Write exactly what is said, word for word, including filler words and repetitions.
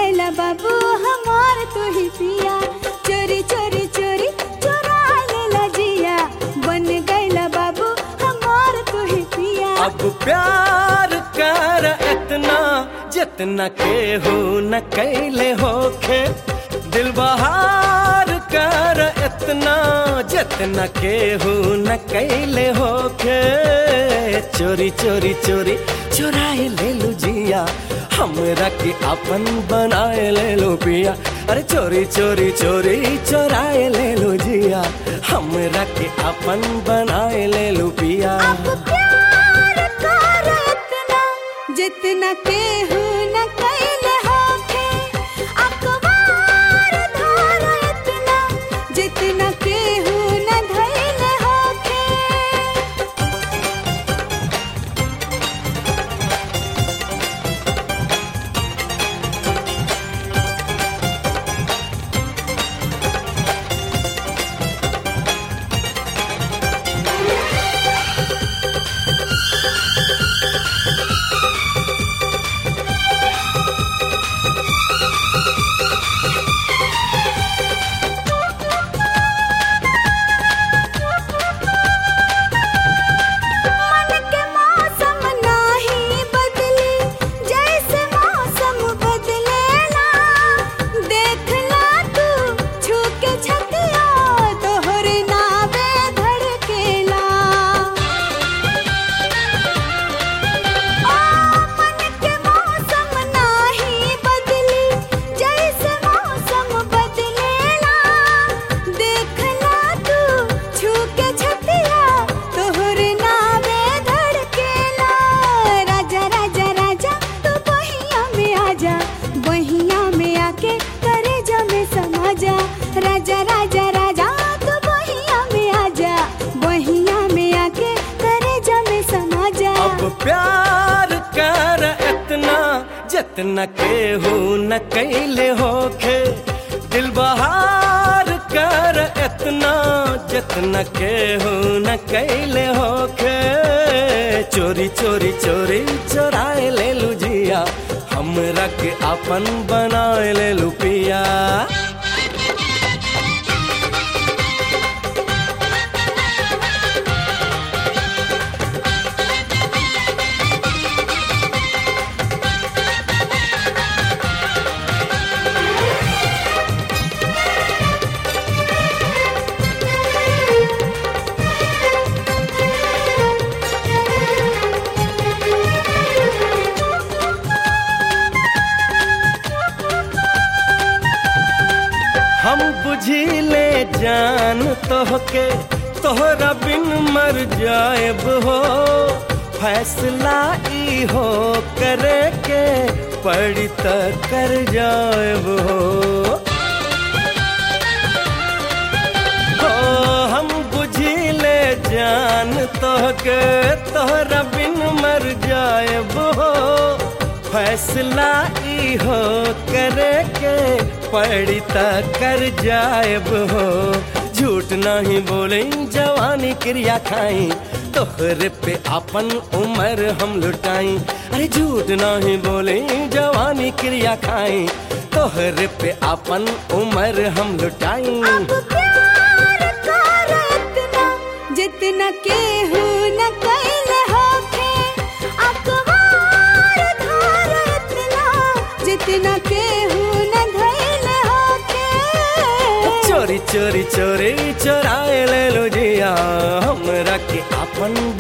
गैला बाबू हमार तू ही पिया, चोरी चोरी चोरी चोरा लेला जिया, बन गैला बाबू हमार तू ही पिया। अब प्यार कर इतना जितना केहू न कैले होखे, दिल बहार कर इतना जितना केहू न कैले होखे। चोरी चोरी चोरी चुराए ले लू जिया, हमरा के अपन बनाए ले लो पिया। अरे चोरी चोरी चोरी चुराए ले लो जिया, हमरा के अपन बनाए ले लो पिया। अब प्यार कर इतना जितना केहू न कैले होखे, अखबार धर इतना जितना केहू न धैले होखे। राजा राजा राजा तू बहिया में आजा, बहिया में आके करेजा में समा जा। अब प्यार कर इतना जितना केहू न कैले होखे, दिल बहार कर इतना जितना केहू न कैले होखे। चोरी चोरी चोरी चुराए ले लू जिया, हमरा के अपन बनाए ले लू पिया। हम बुझिले जान तोहके, तोहरा बिन मर जाएब हो। फैसला ई हो करे के पड़ी त कर जाएब हो। हो हम बुझिले जान तोहके, तोहरा बिन मर जाएब हो। फैसला ई हो करे के पड़ी त कर जाएब हो। झूठ नहीं बोले जवानी क्रिया खाई, तोहरे पे अपन उम्र हम लुटाई। अरे झूठ नहीं बोले जवानी क्रिया खाई, तोहरे पे अपन उम्र हम लुटाई। अब प्यार कर इतना जितना केहू न कैले होखे, अखबार धर इतना जितना केहू न धैले होखे। चोरी चोरी चोरी चुराए ले लो जिया, हमरा के अपन